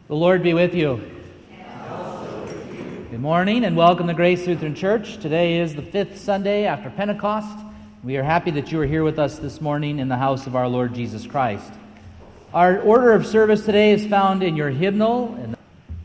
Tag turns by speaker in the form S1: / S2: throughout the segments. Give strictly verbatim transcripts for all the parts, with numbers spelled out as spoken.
S1: The Lord be with you. And also with you. Good morning and welcome to Grace Lutheran Church. Today is the fifth Sunday after Pentecost. We are happy that you are here with us this morning in the house of our Lord Jesus Christ. Our order of service today is found in your hymnal. And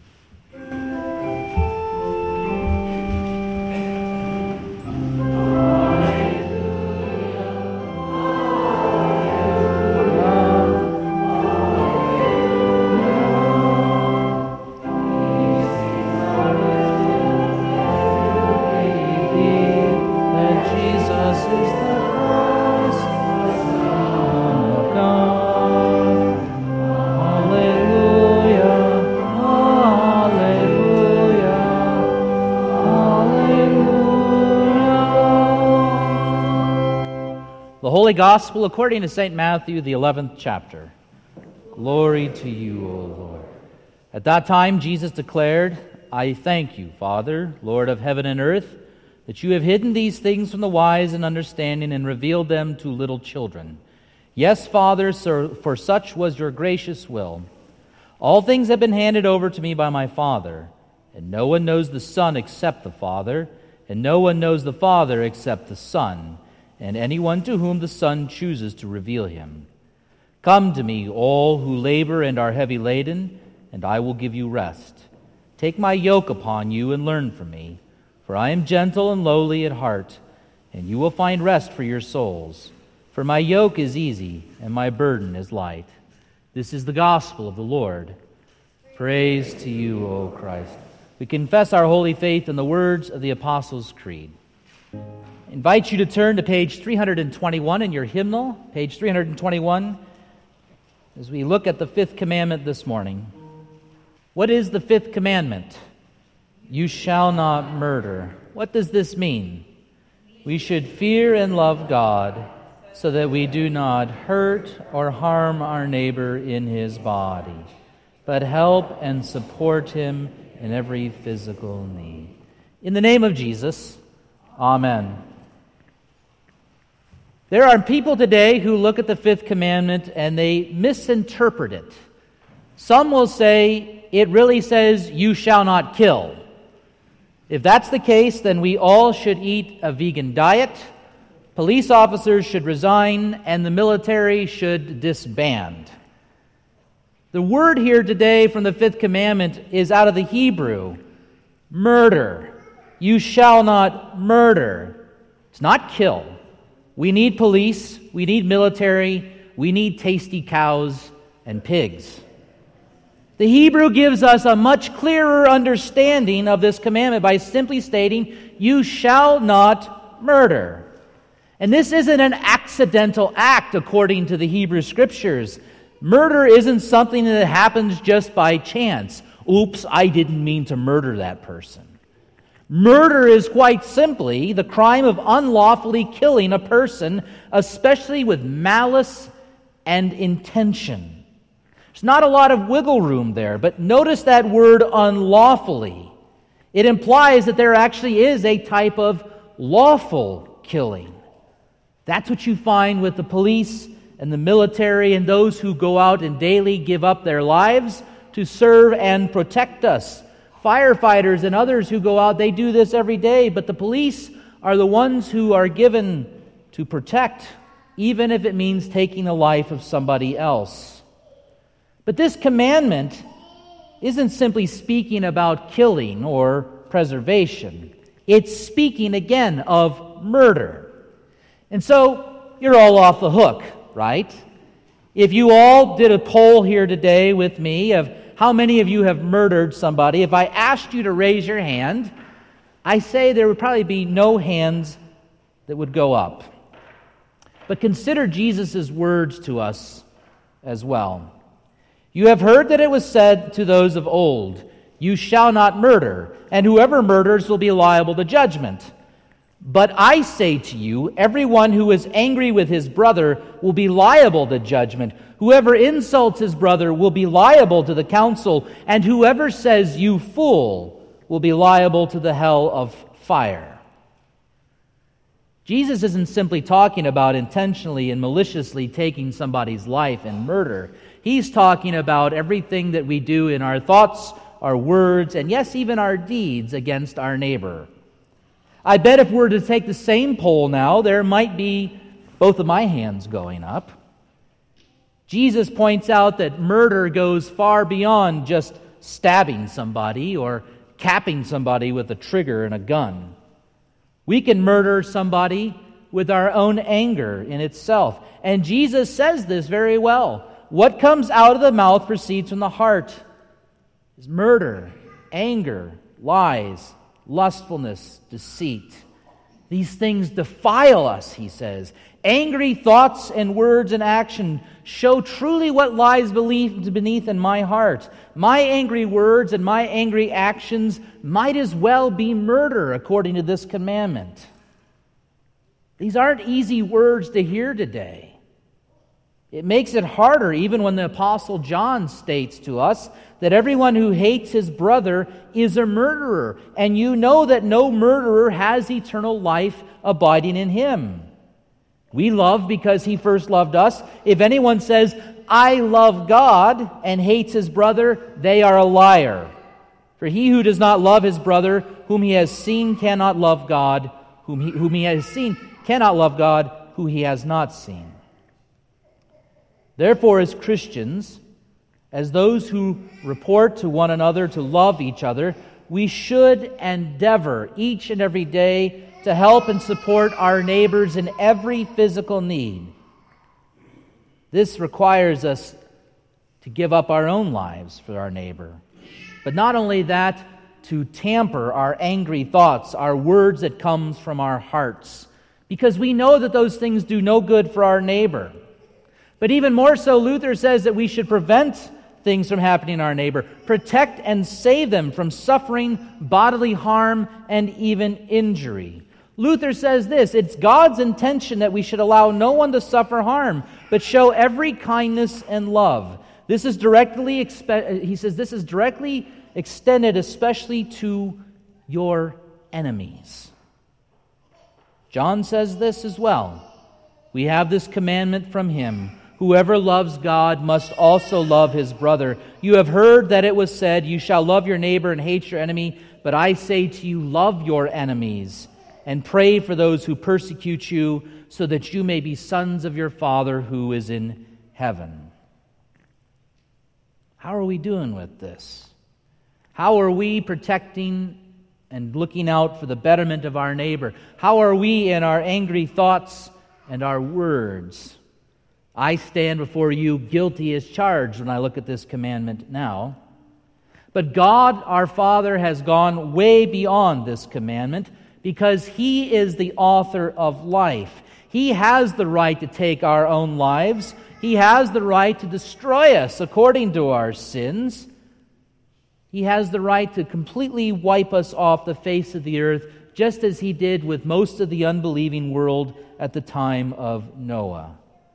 S1: Holy Gospel according to Saint Matthew, the eleventh chapter. Glory to you, O Lord. At that time Jesus declared, I thank you, Father, Lord of heaven and earth, that you have hidden these things from the wise and understanding and revealed them to little children. Yes, Father, for such was your gracious will. All things have been handed over to me by my Father, and no one knows the Son except the Father, and no one knows the Father except the Son, and anyone to whom the Son chooses to reveal him. Come to me, all who labor and are heavy laden, and I will give you rest. Take my yoke upon you and learn from me, for I am gentle and lowly at heart, and you will find rest for your souls. For my yoke is easy, and my burden is light. This is the gospel of the Lord. Praise to you, O Christ. We confess our holy faith in the words of the Apostles' Creed. I invite you to turn to page three hundred twenty-one in your hymnal, page three hundred twenty-one, as we look at the fifth commandment this morning. What is the fifth commandment? You shall not murder. What does this mean? We should fear and love God so that we do not hurt or harm our neighbor in his body, but help and support him in every physical need. In the name of Jesus, Amen. There are people today who look at the fifth commandment and they misinterpret it. Some will say it really says, you shall not kill. If that's the case, then we all should eat a vegan diet, police officers should resign, and the military should disband. The word here today from the fifth commandment is out of the Hebrew, murder. You shall not murder. It's not kill. We need police, we need military, we need tasty cows and pigs. The Hebrew gives us a much clearer understanding of this commandment by simply stating, you shall not murder. And this isn't an accidental act according to the Hebrew Scriptures. Murder isn't something that happens just by chance. Oops, I didn't mean to murder that person. Murder is quite simply the crime of unlawfully killing a person, especially with malice and intention. There's not a lot of wiggle room there, but notice that word unlawfully. It implies that there actually is a type of lawful killing. That's what you find with the police and the military and those who go out and daily give up their lives to serve and protect us. Firefighters and others who go out, they do this every day, but the police are the ones who are given to protect, even if it means taking the life of somebody else. But this commandment isn't simply speaking about killing or preservation. It's speaking again of murder. And so you're all off the hook, right? If you all did a poll here today with me of how many of you have murdered somebody, if I asked you to raise your hand, I say there would probably be no hands that would go up. But consider Jesus' words to us as well. You have heard that it was said to those of old, you shall not murder, and whoever murders will be liable to judgment. But I say to you, everyone who is angry with his brother will be liable to judgment. Whoever insults his brother will be liable to the council, and whoever says, you fool, will be liable to the hell of fire. Jesus isn't simply talking about intentionally and maliciously taking somebody's life and murder. He's talking about everything that we do in our thoughts, our words, and yes, even our deeds against our neighbor. I bet if we're to take the same poll now, there might be both of my hands going up. Jesus points out that murder goes far beyond just stabbing somebody or capping somebody with a trigger and a gun. We can murder somebody with our own anger in itself. And Jesus says this very well. What comes out of the mouth proceeds from the heart. Is murder, anger, lies, lustfulness, deceit. These things defile us, he says. Angry thoughts and words and action show truly what lies beneath in my heart. My angry words and my angry actions might as well be murder, according to this commandment. These aren't easy words to hear today. It makes it harder even when the Apostle John states to us that everyone who hates his brother is a murderer, and you know that no murderer has eternal life abiding in him. We love because he first loved us. If anyone says, I love God, and hates his brother, they are a liar. For he who does not love his brother, whom he has seen, cannot love God, whom he, whom he has seen, cannot love God, who he has not seen. Therefore, as Christians, as those who report to one another to love each other, we should endeavor each and every day to help and support our neighbors in every physical need. This requires us to give up our own lives for our neighbor. But not only that, to tamper our angry thoughts, our words that comes from our hearts, because we know that those things do no good for our neighbor. But even more so, Luther says that we should prevent things from happening to our neighbor, protect and save them from suffering bodily harm and even injury. Luther says this, it's God's intention that we should allow no one to suffer harm, but show every kindness and love. This is directly, expe- he says, this is directly extended especially to your enemies. John says this as well. We have this commandment from him. Whoever loves God must also love his brother. You have heard that it was said, you shall love your neighbor and hate your enemy. But I say to you, love your enemies and pray for those who persecute you, so that you may be sons of your Father who is in heaven. How are we doing with this? How are we protecting and looking out for the betterment of our neighbor? How are we in our angry thoughts and our words? I stand before you guilty as charged when I look at this commandment now. But God, our Father, has gone way beyond this commandment because He is the author of life. He has the right to take our own lives. He has the right to destroy us according to our sins. He has the right to completely wipe us off the face of the earth, just as He did with most of the unbelieving world at the time of Noah.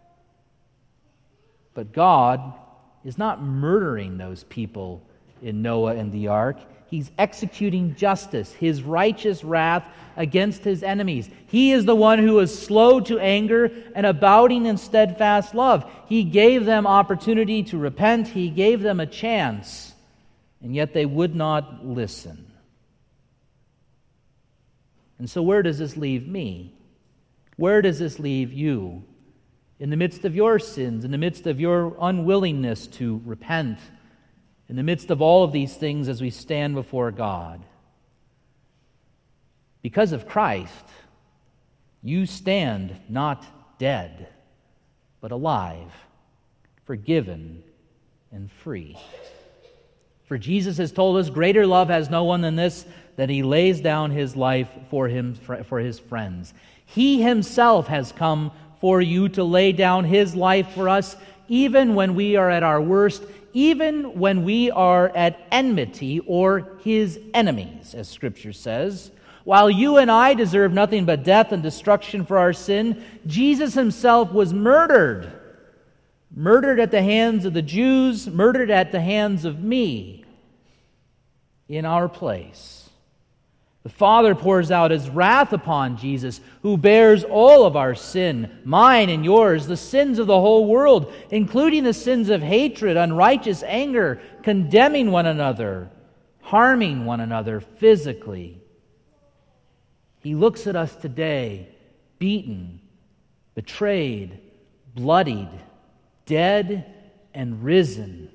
S1: But God is not murdering those people in Noah and the ark. He's executing justice, His righteous wrath against His enemies. He is the one who is slow to anger and abounding in steadfast love. He gave them opportunity to repent. He gave them a chance, and yet they would not listen. And so where does this leave me? Where does this leave you? In the midst of your sins, in the midst of your unwillingness to repent, in the midst of all of these things as we stand before God. Because of Christ, you stand not dead, but alive, forgiven, and free. For Jesus has told us, greater love has no one than this, that He lays down His life for him, for His friends. He Himself has come for you to lay down His life for us, even when we are at our worst, even when we are at enmity or His enemies, as Scripture says. While you and I deserve nothing but death and destruction for our sin, Jesus Himself was murdered. Murdered at the hands of the Jews, murdered at the hands of me, in our place. The Father pours out His wrath upon Jesus, who bears all of our sin, mine and yours, the sins of the whole world, including the sins of hatred, unrighteous anger, condemning one another, harming one another physically. He looks at us today, beaten, betrayed, bloodied, dead, and risen,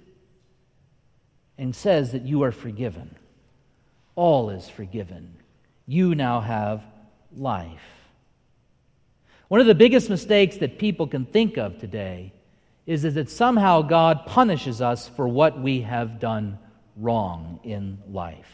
S1: and says that you are forgiven. All is forgiven. You now have life. One of the biggest mistakes that people can think of today is that somehow God punishes us for what we have done wrong in life.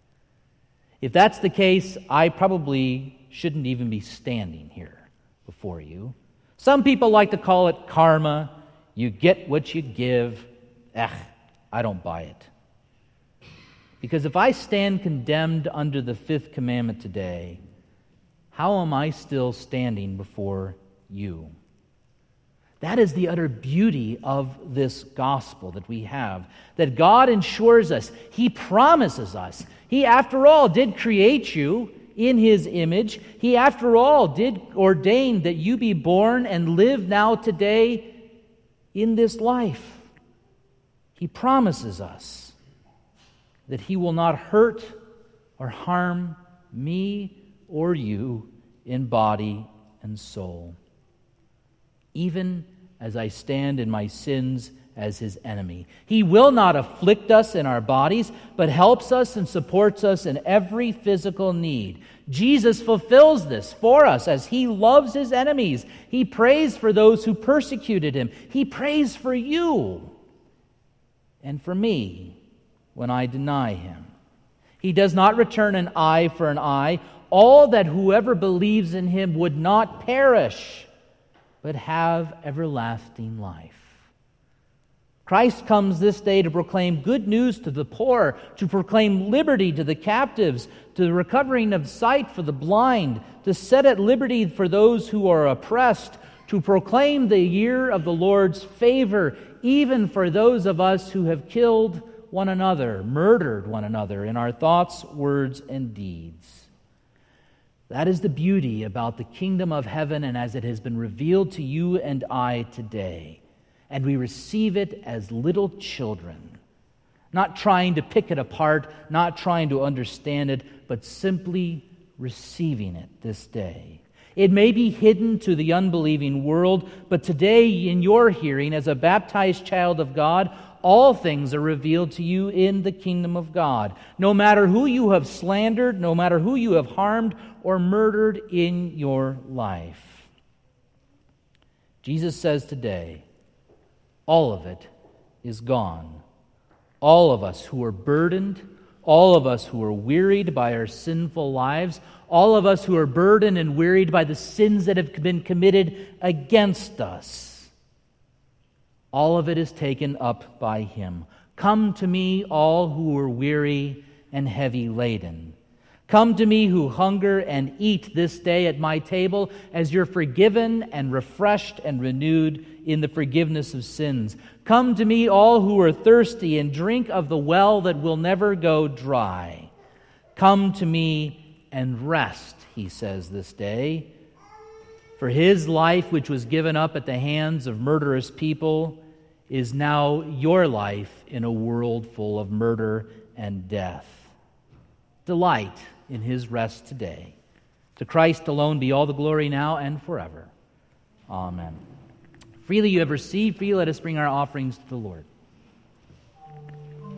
S1: If that's the case, I probably shouldn't even be standing here before you. Some people like to call it karma. You get what you give. Eh, I don't buy it. Because if I stand condemned under the fifth commandment today, how am I still standing before you? That is the utter beauty of this gospel that we have, that God ensures us. He promises us. He, after all, did create you in His image. He, after all, did ordain that you be born and live now today in this life. He promises us that He will not hurt or harm me or you in body and soul, even as I stand in my sins as His enemy. He will not afflict us in our bodies, but helps us and supports us in every physical need. Jesus fulfills this for us as He loves His enemies. He prays for those who persecuted Him. He prays for you and for me when I deny Him. He does not return an eye for an eye, all that whoever believes in Him would not perish, but have everlasting life. Christ comes this day to proclaim good news to the poor, to proclaim liberty to the captives, to the recovering of sight for the blind, to set at liberty for those who are oppressed, to proclaim the year of the Lord's favor, even for those of us who have killed one another, murdered one another in our thoughts, words, and deeds. That is the beauty about the kingdom of heaven and as it has been revealed to you and I today. And we receive it as little children, not trying to pick it apart, not trying to understand it, but simply receiving it this day. It may be hidden to the unbelieving world, but today in your hearing, as a baptized child of God, all things are revealed to you in the kingdom of God. No matter who you have slandered, no matter who you have harmed or murdered in your life. Jesus says today, all of it is gone. All of us who are burdened, all of us who are wearied by our sinful lives, all of us who are burdened and wearied by the sins that have been committed against us, all of it is taken up by Him. Come to me, all who are weary and heavy laden. Come to me who hunger and eat this day at my table, as you're forgiven and refreshed and renewed in the forgiveness of sins. Come to me, all who are thirsty, and drink of the well that will never go dry. Come to me and rest, He says this day. For His life, which was given up at the hands of murderous people, is now your life in a world full of murder and death. Delight in His rest today. To Christ alone be all the glory now and forever. Amen. Freely you have received, freely let us bring our offerings to the Lord.